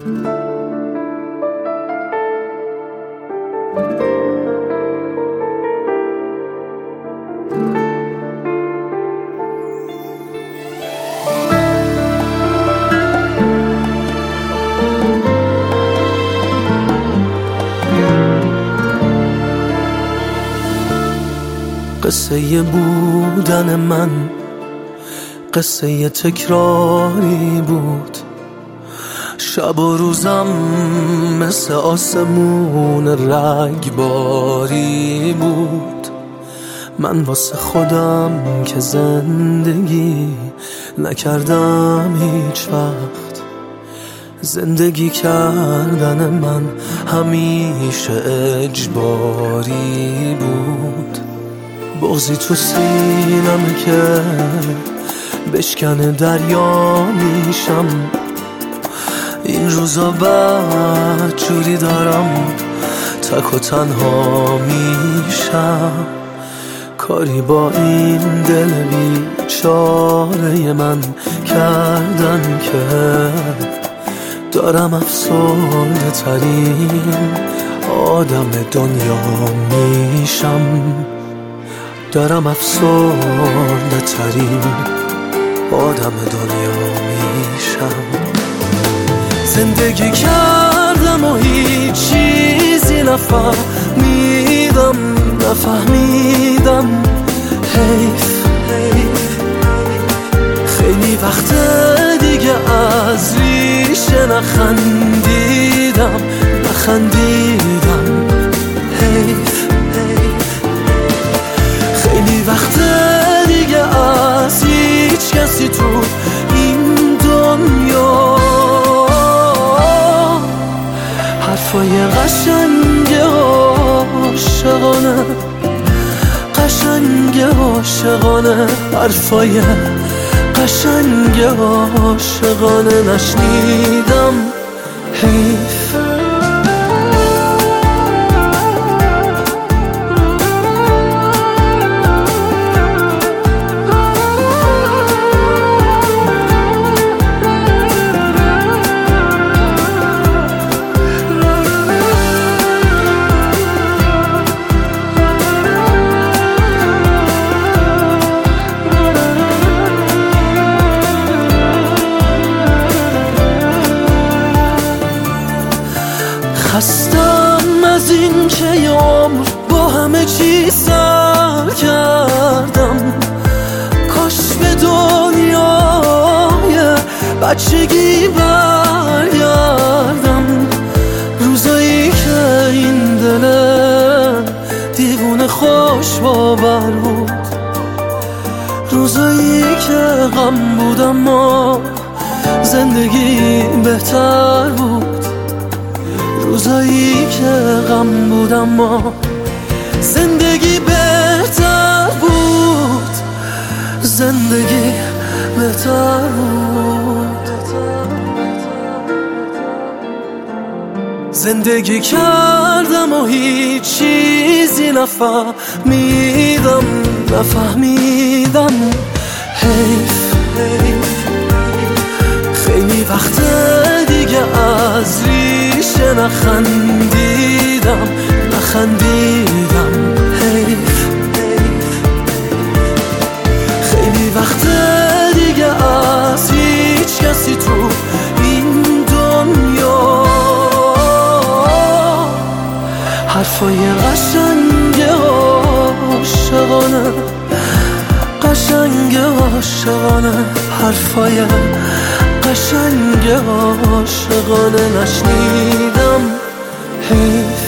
قصه بودن من قصه تکراری بود، شب و روزم مثل آسمون رگباری بود. من واسه خودم که زندگی نکردم هیچ وقت، زندگی کردن من همیشه اجباری بود. بغضی تو سینمه که بشکنه دریا میشم، این روزا بدجوری دارم تک و تنها میشم. کاری با این دل بیچاره من کردن که دارم افسرده ترین آدم دنیا میشم، دارم افسرده ترین آدم دنیا میشم. زندگی کردم و هیچ چیزی نفهمیدم، حیف. خیلی وقت دیگه از ریشه نخندیدم، حیف. خیلی وقت دیگه از هیچ کسی تو این دنیا حرفای قشنگ عاشقانه حرفای قشنگ عاشقانه نشنیدم، حیف. خستم از این که یه عمر با همه چی سر کردم، کاش به دنیای بچگی برگردم. روزایی که این دل دیوونه خوش باور بود، روزایی که غم بود اما زندگی بهتر بود، روزایی که غم بود اما زندگی بهتر بود، زندگی بهتر بود. زندگی کردم و هیچ چیزی نفهمیدم، حیف. خیلی وقت دیگه از ریشه نخندیدم، حیف. خیلی وقت دیگه از هیچ کسی تو این دنیا حرفای قشنگ عاشقانه حرفای قشنگ عاشقانه نشنیدم، حیف.